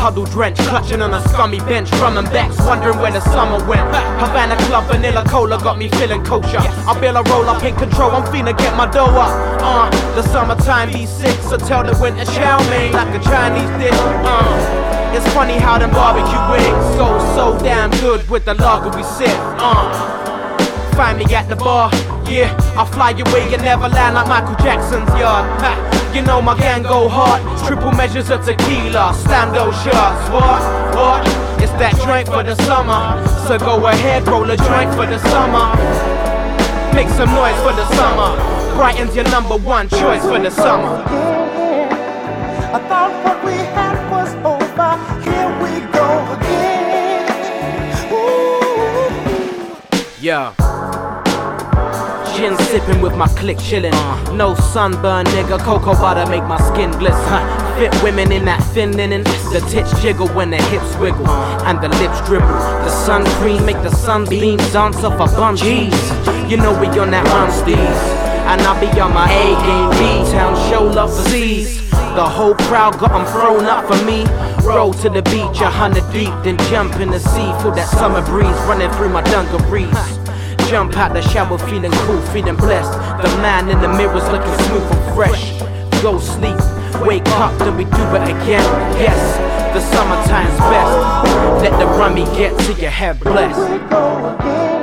puddle drenched, clutching on a scummy bench, drumming backs, wondering where the summer went. Havana Club, vanilla cola got me feeling kosher. I feel a roll up in control, I'm finna get my dough up. The summertime be sick, so tell the winter chow mein like a Chinese dish. It's funny how them barbecue wings so damn good with the lager we sip. Find me at the bar, yeah, I'll fly away and never land like Michael Jackson's yard. You know my gang go hard, triple measures of tequila, slam those shots. What? It's that joint for the summer, so go ahead, roll a joint for the summer. Make some noise for the summer. Brighton's your number one choice for the summer. I thought what we had was over, here we go again. Ooh. Yeah. Gin sipping with my clique chillin'. No sunburn, nigga. Cocoa butter make my skin glisten. Fit women in that thin linen. The tits jiggle when the hips wiggle and the lips dribble. The sun cream make the sunbeams dance off a bun cheese. You know we on that run steez, and I be on my A game. B-town show love for C's. The whole crowd got 'em thrown up for me. Roll to the beach 100 deep, then jump in the sea. Feel that summer breeze running through my dungarees. Jump out the shower feeling cool, feeling blessed. The man in the mirror's looking smooth and fresh. Go sleep, wake up, then we do it again. Yes, the summertime's best. Let the rummy get to your head blessed.